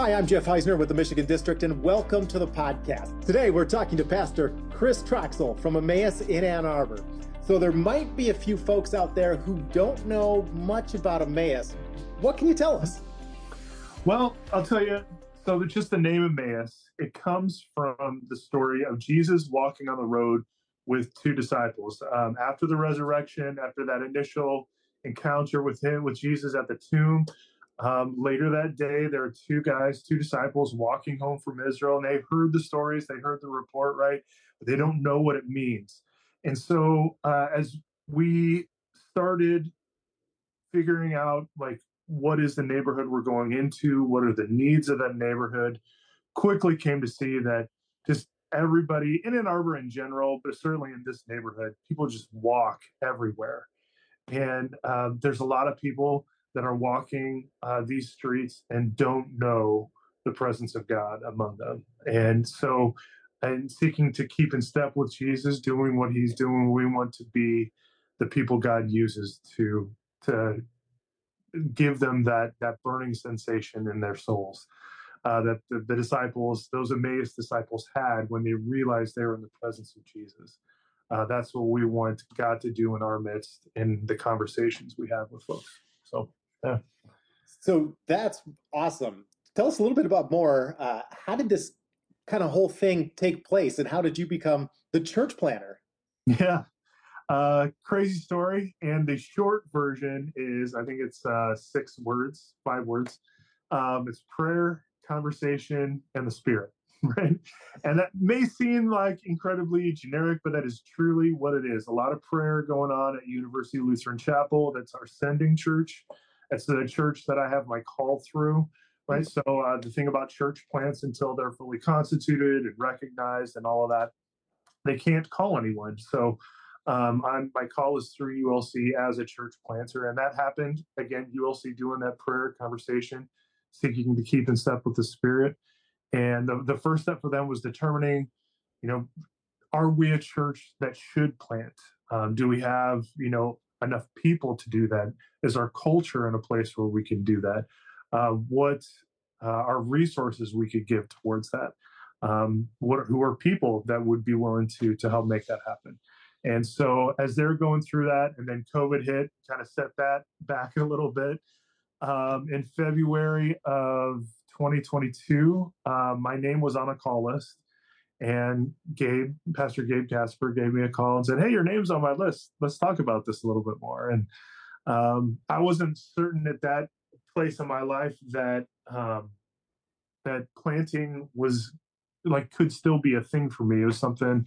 Hi, I'm Jeff Heisner with the Michigan District, and welcome to the podcast. Today, we're talking to Pastor Chris Troxel from Emmaus in Ann Arbor. So there might be a few folks out there who don't know much about Emmaus. What can you tell us? Well, I'll tell you, so just the name Emmaus, it comes from the story of Jesus walking on the road with two disciples. After the resurrection, after that initial encounter with Jesus at the tomb, later that day, there are two disciples walking home from Israel, and they've heard the stories, they heard the report, right? But they don't know what it means. And so as we started figuring out, like, what is the neighborhood we're going into? What are the needs of that neighborhood? Quickly came to see that just everybody in Ann Arbor in general, but certainly in this neighborhood, people just walk everywhere. And there's a lot of people that are walking these streets and don't know the presence of God among them. And so, and seeking to keep in step with Jesus, doing what he's doing, we want to be the people God uses to give them that burning sensation in their souls that the disciples, those Emmaus disciples, had when they realized they were in the presence of Jesus. That's what we want God to do in our midst in the conversations we have with folks. So, yeah. So that's awesome. Tell us a little bit about more. How did this kind of whole thing take place, and how did you become the church planner? Yeah. Crazy story. And the short version is, I think it's 5 words. It's prayer, conversation, and the Spirit, right? And that may seem like incredibly generic, but that is truly what it is. A lot of prayer going on at University Lutheran Chapel. That's our sending church. That's the church that I have my call through, right? So the thing about church plants, until they're fully constituted and recognized and all of that, they can't call anyone. So my call is through ULC as a church planter, and that happened again. ULC doing that prayer conversation, seeking to keep in step with the Spirit, and the first step for them was determining, are we a church that should plant? Do we have enough people to do that? Is our culture in a place where we can do that? What are resources we could give towards that? Who are people that would be willing to help make that happen? And so as they're going through that, and then COVID hit, kind of set that back a little bit. In February of 2022, my name was on a call list, and Pastor Gabe Casper gave me a call and said, "Hey, your name's on my list. Let's talk about this a little bit more." And I wasn't certain at that place in my life that that planting was could still be a thing for me. It was something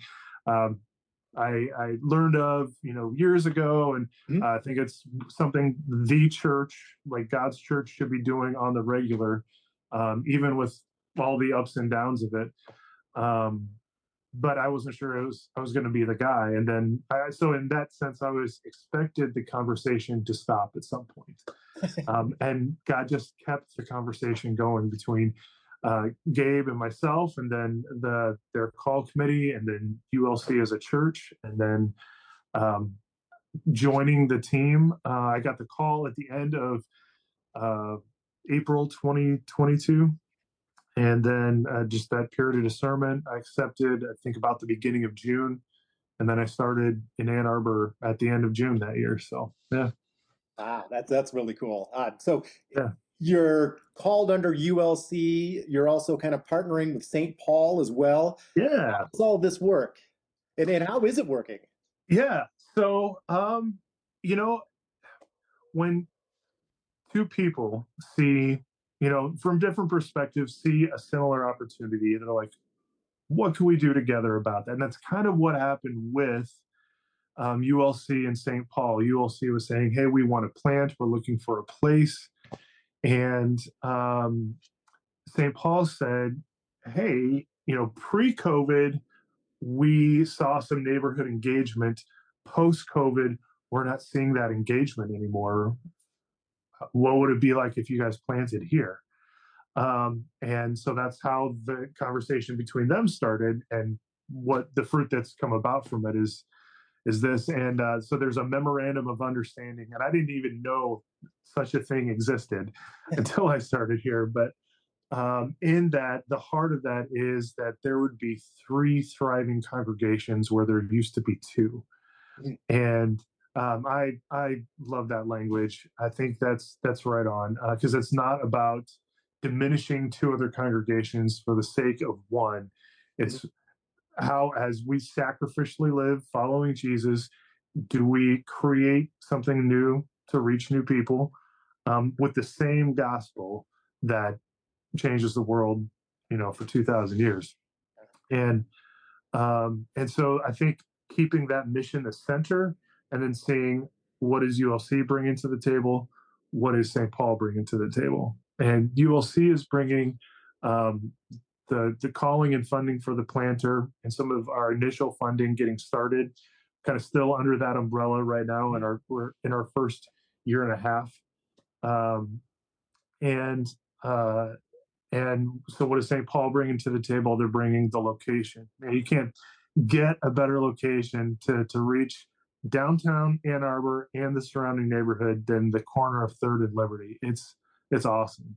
I learned of, years ago, and I think it's something the church, like God's church, should be doing on the regular, even with all the ups and downs of it. But I wasn't sure I was going to be the guy. And then, so in that sense, I was expected the conversation to stop at some point. And God just kept the conversation going between Gabe and myself, and then their call committee, and then ULC as a church, and then joining the team. I got the call at the end of April 2022, and then just that period of discernment, I accepted, I think, about the beginning of June, and then I started in Ann Arbor at the end of June that year. So, yeah. That's really cool. So yeah. You're called under ULC. You're also kind of partnering with St. Paul as well. Yeah. How does all this work? And how is it working? Yeah. So, when two people see, from different perspectives, see a similar opportunity, they're like, what can we do together about that? And that's kind of what happened with ULC and St. Paul. ULC was saying, hey, we want to plant. We're looking for a place. And St. Paul said, hey, pre-COVID, we saw some neighborhood engagement. Post-COVID, we're not seeing that engagement anymore. What would it be like if you guys planted here? And so that's how the conversation between them started, and what the fruit that's come about from it is this. And so there's a memorandum of understanding, and I didn't even know such a thing existed until I started here. But in that the heart of that is that there would be three thriving congregations where there used to be two. Mhm. And I love that language. I think that's right on, because it's not about diminishing two other congregations for the sake of one. Mhm. It's how, as we sacrificially live following Jesus, do we create something new to reach new people, with the same gospel that changes the world, for 2,000 years. And so I think keeping that mission the center, and then seeing what is ULC bringing to the table, what is St. Paul bringing to the table. And ULC is bringing, um, the calling and funding for the planter, and some of our initial funding getting started, kind of still under that umbrella right now, and we're in our first year and a half. Um, and uh, and so, what is St. Paul bringing to the table? They're bringing the location. You can't get a better location to reach downtown Ann Arbor and the surrounding neighborhood than the corner of Third and Liberty. It's awesome.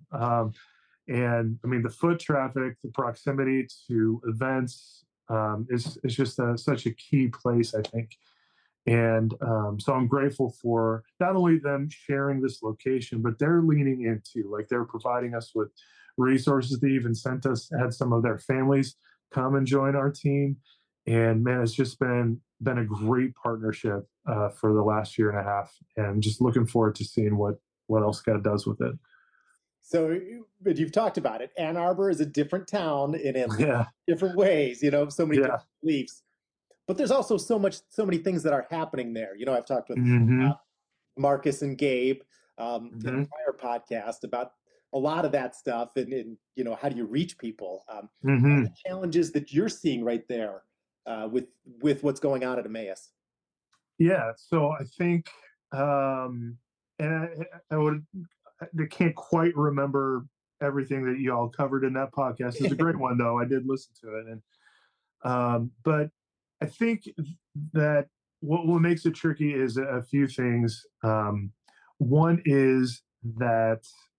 And I mean, the foot traffic, the proximity to events, is just such a key place, I think. And so I'm grateful for not only them sharing this location, but they're leaning into, like, they're providing us with resources. They even had some of their families come and join our team. And man, it's just been a great partnership, for the last year and a half, and just looking forward to seeing what else God does with it. So, but you've talked about it. Ann Arbor is a different town in Yeah, different ways, so many different yeah, beliefs. But there's also so many things that are happening there. I've talked with hmm, Marcus and Gabe in a hmm, prior podcast about a lot of that stuff, and how do you reach people? What are hmm. the challenges that you're seeing right there with what's going on at Emmaus? Yeah. So I think, and I can't quite remember everything that you all covered in that podcast. It's a great one, though. I did listen to it, and but I think that what makes it tricky is a few things. One is that,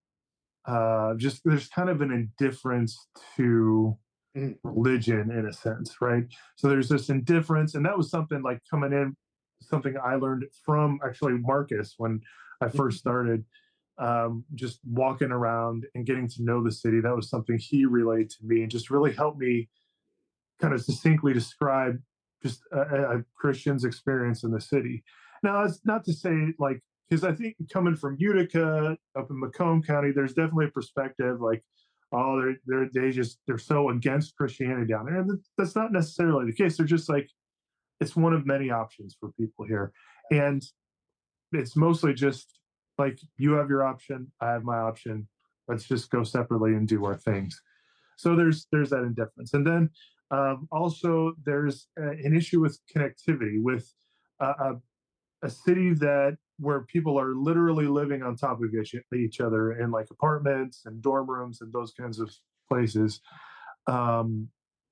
just there's kind of an indifference to Mhm. religion, in a sense, right? So there's this indifference, and that was something, like, coming in, something I learned from actually Marcus when I first started, just walking around and getting to know the city. That was something he relayed to me and just really helped me kind of succinctly describe just a Christian's experience in the city. Now, it's not to say, like, because I think coming from Utica up in Macomb County, there's definitely a perspective like, oh, they're so against Christianity down there, and that's not necessarily the case. They're just like, it's one of many options for people here, and it's mostly just like, you have your option, I have my option. Let's just go separately and do our things. So there's that indifference, and then, also there's an issue with connectivity with, a, a city that where people are literally living on top of each other in, like, apartments and dorm rooms and those kinds of places. Um,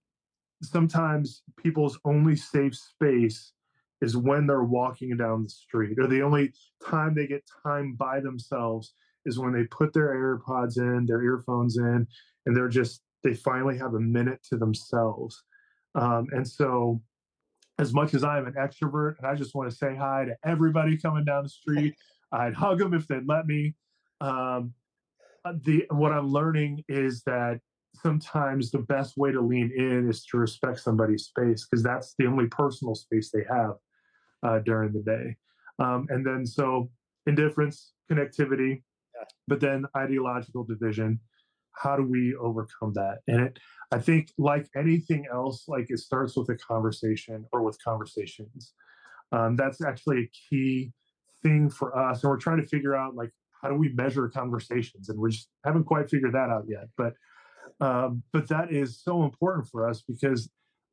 Sometimes people's only safe space is when they're walking down the street, or the only time they get time by themselves is when they put their AirPods in, their earphones in, and they finally have a minute to themselves. And so, as much as I'm an extrovert and I just want to say hi to everybody coming down the street, I'd hug them if they'd let me. Um, the What I'm learning is that sometimes the best way to lean in is to respect somebody's space, because that's the only personal space they have, during the day. And then, so, indifference, connectivity, Yeah. but then ideological division. How do we overcome that? I think, like anything else, like, it starts with a conversation or with conversations. That's actually a key thing for us, and we're trying to figure out, like, how do we measure conversations, and we just haven't quite figured that out yet. But that is so important for us, because,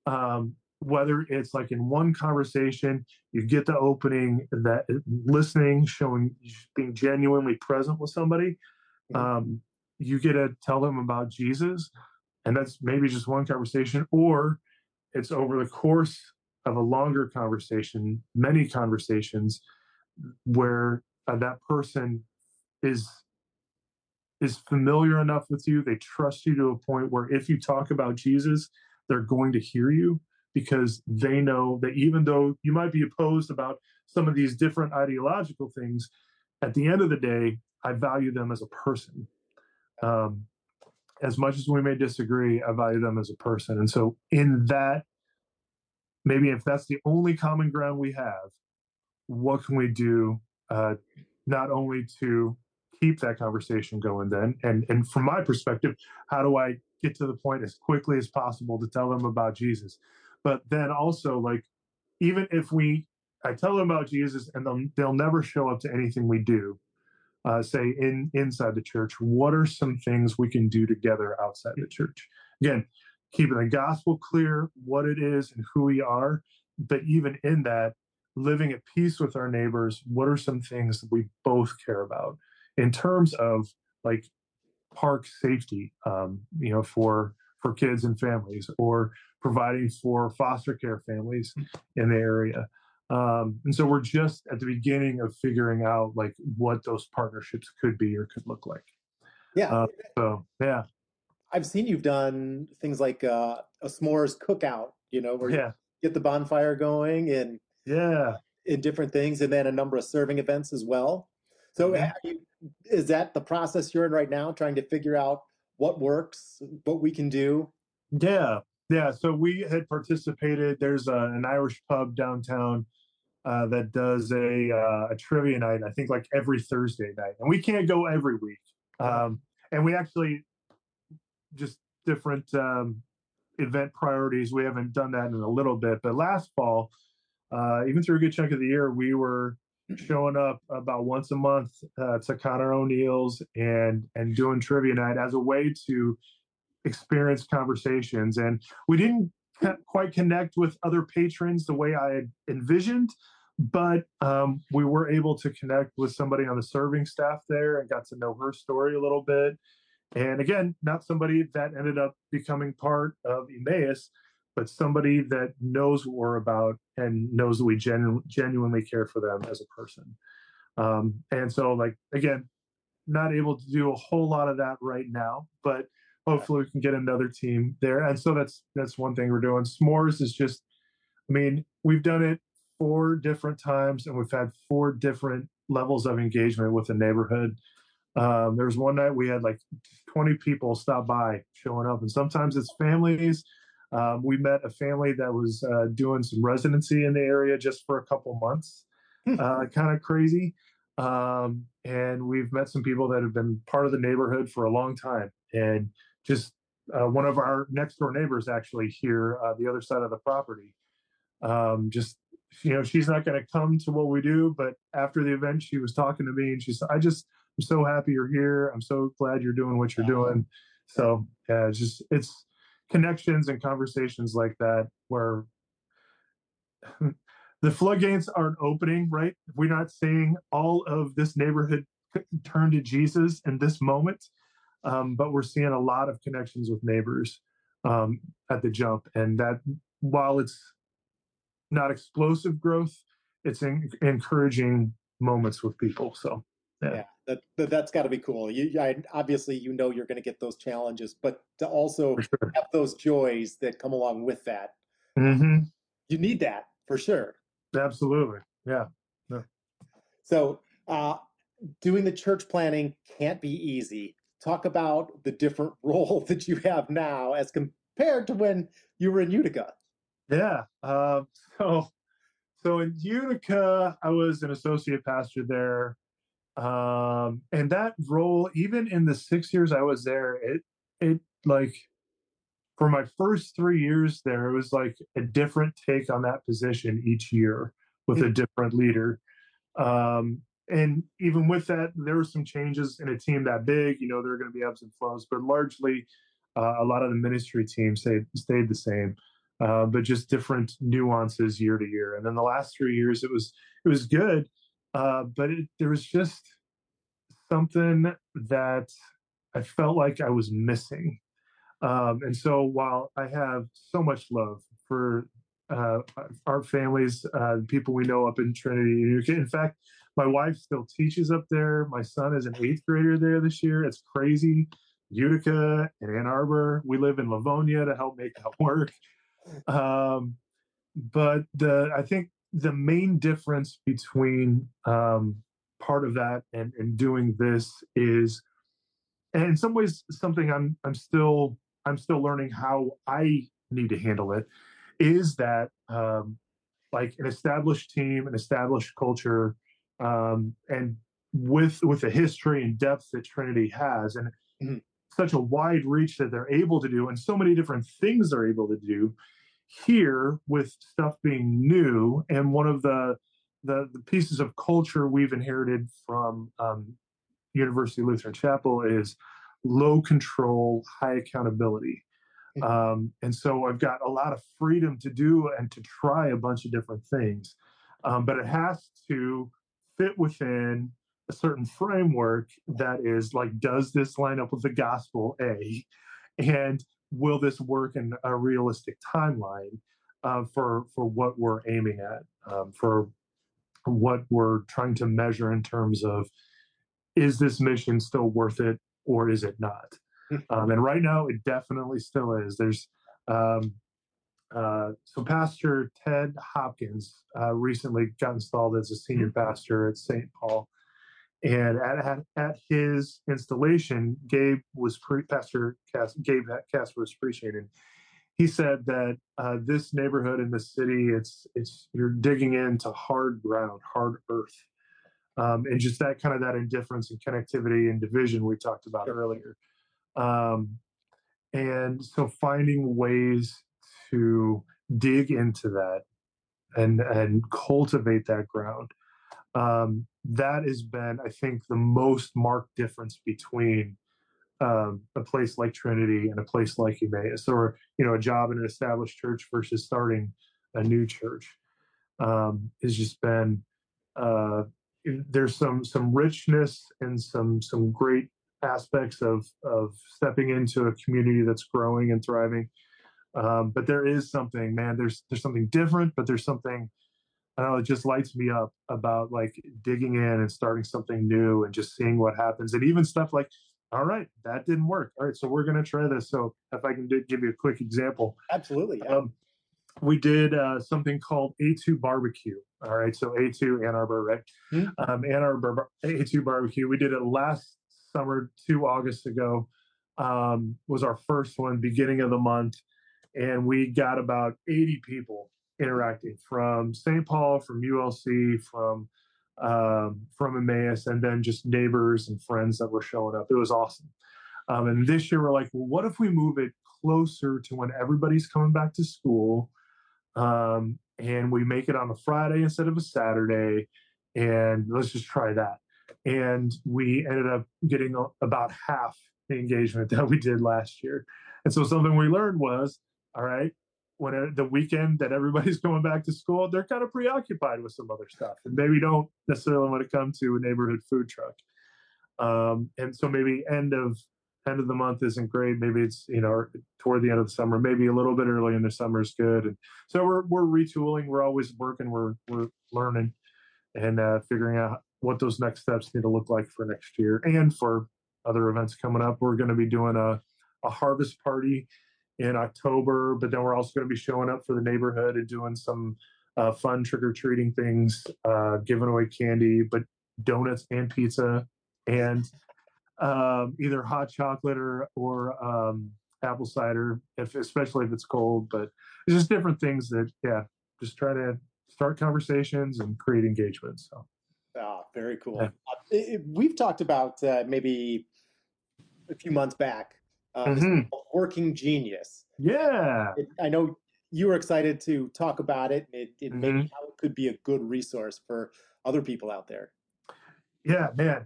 whether it's like in one conversation, you get the opening, that listening, showing, being genuinely present with somebody, Mhm. um, you get to tell them about Jesus, and that's maybe just one conversation, or it's over the course of a longer conversation, many conversations, where, that person is is familiar enough with you. They trust you to a point where if you talk about Jesus, they're going to hear you because they know that even though you might be opposed about some of these different ideological things, at the end of the day, I value them as a person. Um, as much as we may disagree, I value them as a person. And so, in that, maybe if that's the only common ground we have, what can we do not only to keep that conversation going then and from my perspective, how do I get to the point as quickly as possible to tell them about Jesus, but then also, like, even if I tell them about Jesus and they'll never show up to anything we do, say inside the church, what are some things we can do together outside the church? Again, keeping the gospel clear, what it is and who we are, but even in that, living at peace with our neighbors. What are some things that we both care about in terms of, like, park safety, for kids and families, or providing for foster care families in the area. And so we're just at the beginning of figuring out, like, what those partnerships could be or could look like. Yeah. So yeah, I've seen you've done things like a s'mores cookout, where you yeah, get the bonfire going and yeah. in different things, and then a number of serving events as well. So Mhm. is that the process you're in right now, trying to figure out what works, what we can do? Yeah, yeah. So we had participated. There's an Irish pub downtown that does a trivia night. I think like every Thursday night, and we can't go every week. And we actually just different event priorities. We haven't done that in a little bit, but last fall, even through a good chunk of the year, we were showing up about once a month to Connor O'Neill's and doing trivia night as a way to experience conversations. And we didn't quite connect with other patrons the way I had envisioned, but we were able to connect with somebody on the serving staff there and got to know her story a little bit. And again, not somebody that ended up becoming part of Emmaus, but somebody that knows what we're about and knows that we genuinely care for them as a person. And so, like, again, not able to do a whole lot of that right now, but hopefully we can get another team there. And so that's one thing we're doing. S'mores is just, I mean, we've done it 4 different times and we've had 4 different levels of engagement with the neighborhood. There was one night we had like 20 people stop by showing up, and sometimes it's families. We met a family that was doing some residency in the area just for a couple months, kind of crazy. And we've met some people that have been part of the neighborhood for a long time. And just one of our next door neighbors, actually, here, the other side of the property, just, she's not going to come to what we do, but after the event, she was talking to me and she said, I'm so happy you're here. I'm so glad you're doing what you're doing. So yeah, it's connections and conversations like that where the floodgates aren't opening, right? We're not seeing all of this neighborhood turn to Jesus in this moment, but we're seeing a lot of connections with neighbors at the jump. And that, while it's not explosive growth, it's encouraging moments with people. So, yeah. Yeah, that's got to be cool. Obviously you're going to get those challenges, but to For also sure. have those joys that come along with that, Mm-hmm. you need that for sure. Absolutely. Yeah. No. So, doing the church planning can't be easy. Talk about the different role that you have now as compared to when you were in Utica. Yeah. So in Utica, I was an associate pastor there. And that role, even in the 6 years I was there, it like, for my first 3 years there, it was like a different take on that position each year with a different leader. And even with that, there were some changes in a team that big. There are going to be ebbs and flows, but largely, a lot of the ministry teams stayed the same, but just different nuances year to year. And then the last 3 years, it was good, but there was just something that I felt like I was missing. And so while I have so much love for uh, our families, people we know up in Trinity, in fact, My wife still teaches up there. My son is an eighth grader there this year. It's crazy. Utica and Ann Arbor. We live in Livonia to help make that work. Um, but I think the main difference between part of that and doing this is, and in some ways, something I'm still learning how I need to handle it, is that like an established team, an established culture, and with the history and depth that Trinity has, and Mhm. such a wide reach that they're able to do, and so many different things they're able to do here with stuff being new. And one of the pieces of culture we've inherited from University Lutheran Chapel is low control, high accountability. Mhm. And so I've got a lot of freedom to do and to try a bunch of different things. But it has to fit within a certain framework that is like, does this line up with the gospel? A, and will this work in a realistic timeline for what we're aiming at, for what we're trying to measure in terms of, is this mission still worth it or is it not? And right now, it definitely still is. There's um, so Pastor Ted Hopkins recently got installed as a senior pastor at St. Paul, and at his installation, Gabe Casper was preaching, and he said that this neighborhood in the city, it's you're digging into hard ground, hard earth, and just that indifference and connectivity and division we talked about Sure. earlier. Um, and so finding ways to dig into that and cultivate that ground, that has been, I think, the most marked difference between a place like Trinity and a place like Emmaus, or a job in an established church versus starting a new church. Has just been uh, there's some richness and some great aspects of stepping into a community that's growing and thriving. But there is something, man. There's something different, but there's something, I don't know. It just lights me up about like digging in and starting something new and just seeing what happens, and even stuff like, all right, that didn't work. All right, so we're going to try this. So if I can give you a quick example, Absolutely. Yeah. we did something called A2 barbecue. All right, so A2 Ann Arbor, right? Mhm. Ann Arbor A2 barbecue. We did it last summer, 2 August ago. Was our first one, beginning of the month, and we got about 80 people interacting from St. Paul, from ULC, from Emmaus, and then just neighbors and friends that were showing up. It was awesome. And this year we're like, well, what if we move it closer to when everybody's coming back to school, and we make it on a Friday instead of a Saturday, and let's just try that. And we ended up getting about half the engagement that we did last year. And so something we learned was, all right, when the weekend that everybody's going back to school, they're kind of preoccupied with some other stuff, and maybe don't necessarily want to come to a neighborhood food truck. And so maybe end of the month isn't great. Maybe it's toward the end of the summer. Maybe a little bit early in the summer is good. And so we're retooling. We're always working. We're learning and figuring out what those next steps need to look like for next year and for other events coming up. We're going to be doing a harvest party in October, but then we're also going to be showing up for the neighborhood and doing some fun trick or treating things, giving away candy, but donuts and pizza and either hot chocolate or apple cider, especially if it's cold. But it's just different things that, yeah, just try to start conversations and create engagement. So, Very cool. yeah. We've talked about maybe a few months back this thing Hmm. called Working Genius. Yeah. I know you were excited to talk about it, and maybe Hmm. how it could be a good resource for other people out there. Yeah, man.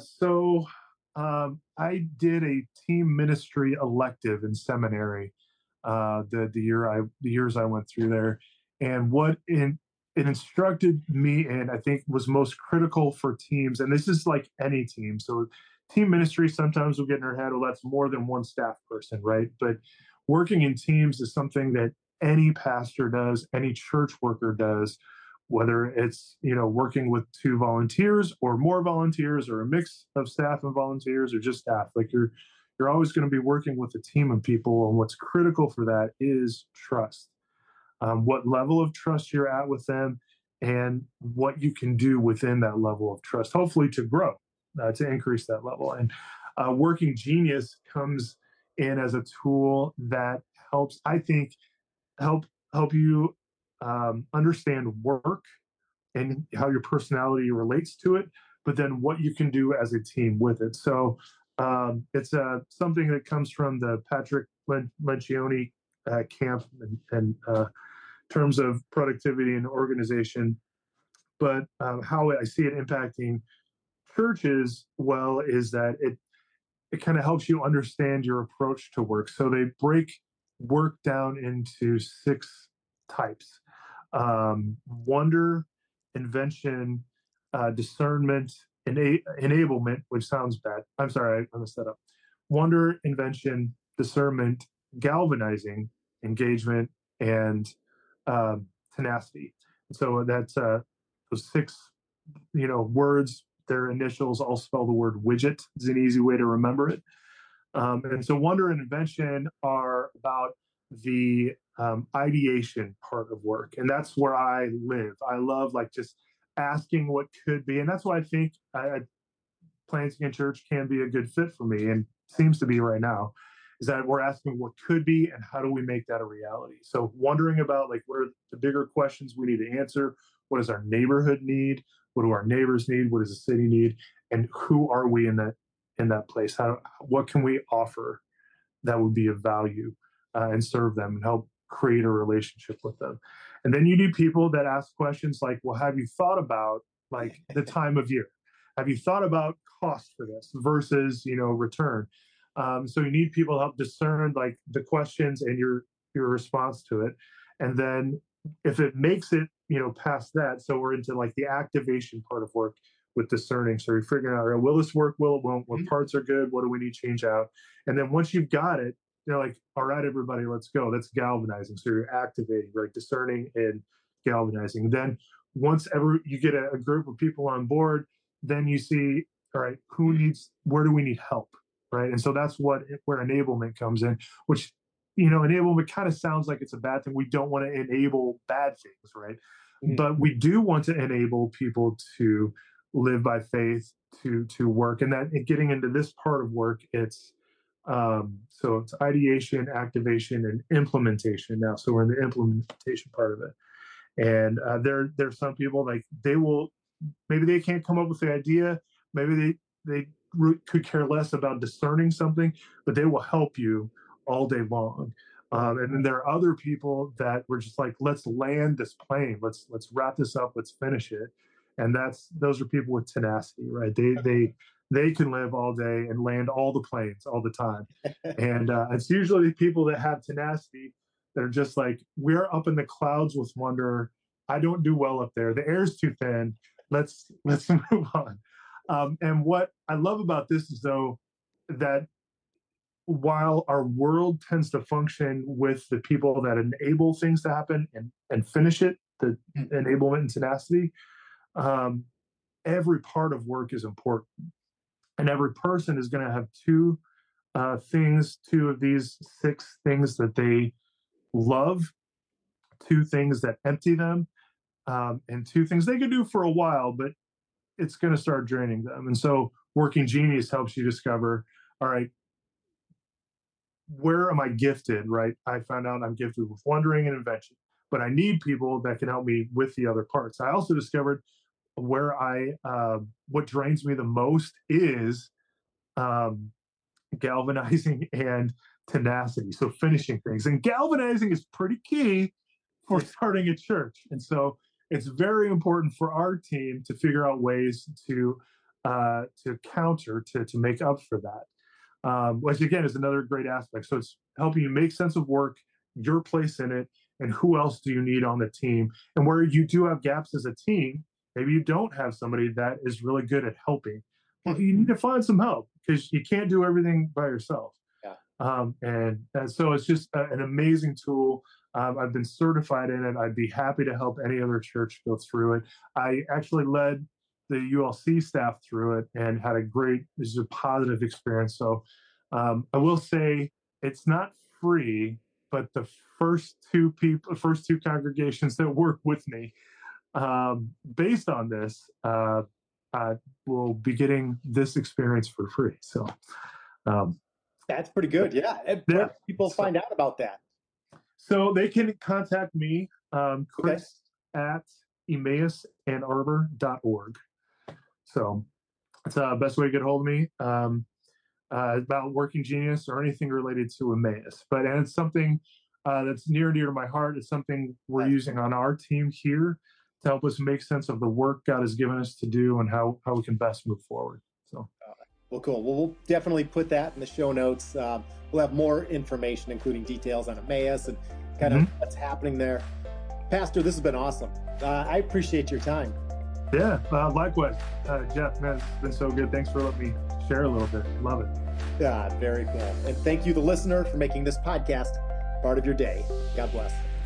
I did a team ministry elective in seminary the years I went through there, and it instructed me, and I think was most critical for teams. And this is like any team. So team ministry, sometimes we'll get in our head, well, that's more than one staff person, right? But working in teams is something that any pastor does, any church worker does, whether it's, working with 2 volunteers or more volunteers or a mix of staff and volunteers or just staff. Like you're always going to be working with a team of people. And what's critical for that is trust. What level of trust you're at with them and what you can do within that level of trust, hopefully to grow, to increase that level. And Working Genius comes in as a tool that helps, I think, help you understand work and how your personality relates to it, but then what you can do as a team with it. So it's something that comes from the Patrick Lencioni camp and terms of productivity and organization. But how I see it impacting churches well is that it kind of helps you understand your approach to work. So they break work down into 6 types: wonder, invention, discernment, enablement, which sounds bad. I'm sorry, I messed that up. Wonder, invention, discernment, galvanizing, engagement, and tenacity. So that's those 6, words. Their initials all spell the word widget. It's an easy way to remember it. And so wonder and invention are about the ideation part of work. And that's where I live. I love like just asking what could be. And that's why I think planting a church can be a good fit for me and seems to be right now, is that we're asking what could be and how do we make that a reality. So wondering about like what are the bigger questions we need to answer. What does our neighborhood need? What do our neighbors need? What does the city need? And who are we in that place? What can we offer that would be of value and serve them and help create a relationship with them? And then you need people that ask questions like, well, have you thought about like the time of year? Have you thought about cost for this versus, return? So you need people to help discern like the questions and your response to it. And then if it makes it, past that, so we're into like the activation part of work with discerning. So you're figuring out, will this work? Will it won't? What parts are good? What do we need to change out? And then once you've got it, you're like, all right, everybody, let's go. That's galvanizing. So you're activating, right? Discerning and galvanizing. Then once ever you get a group of people on board, then you see, all right, where do we need help? Right. And so that's where enablement comes in, which, enablement kind of sounds like it's a bad thing. We don't want to enable bad things, right? Mm-hmm. But we do want to enable people to live by faith, to work. And that getting into this part of work, it's ideation, activation, and implementation now. So we're in the implementation part of it. And there's some people like maybe they can't come up with the idea. Maybe they could care less about discerning something, but they will help you all day long. And then there are other people that were just like, let's land this plane. Let's wrap this up. Let's finish it. And those are people with tenacity, right? They can live all day and land all the planes all the time. And it's usually people that have tenacity that are just like, we're up in the clouds with wonder. I don't do well up there. The air's too thin. Let's move on. And what I love about this is, though, that while our world tends to function with the people that enable things to happen and finish it, the enablement and tenacity, every part of work is important. And every person is going to have two of these 6 things that they love, 2 things that empty them, and 2 things they can do for a while, but it's going to start draining them. And so Working Genius helps you discover, all right, where am I gifted, right? I found out I'm gifted with wondering and invention, but I need people that can help me with the other parts. I also discovered where what drains me the most is galvanizing and tenacity. So finishing things. And galvanizing is pretty key for starting a church. And so it's very important for our team to figure out ways to counter, to make up for that. Which again is another great aspect. So it's helping you make sense of work, your place in it, and who else do you need on the team. And where you do have gaps as a team, maybe you don't have somebody that is really good at helping. Well, you need to find some help because you can't do everything by yourself. Yeah. And so it's just an amazing tool. I've been certified in it. I'd be happy to help any other church go through it. I actually led the ULC staff through it and had this is a positive experience. So I will say it's not free, but the first two congregations that work with me, based on this, I will be getting this experience for free. So that's pretty good. Yeah. And where do people find out about that? So they can contact me, Chris at EmmausAnnArbor.org. So that's the best way to get a hold of me about Working Genius or anything related to Emmaus. And it's something that's near and dear to my heart. It's something we're using on our team here to help us make sense of the work God has given us to do and how we can best move forward. So, well, cool. Well, we'll definitely put that in the show notes. We'll have more information, including details on Emmaus and kind of what's happening there. Pastor, this has been awesome. I appreciate your time. Yeah, likewise. Jeff, man, it's been so good. Thanks for letting me share a little bit. Love it. Very cool. And thank you, the listener, for making this podcast part of your day. God bless.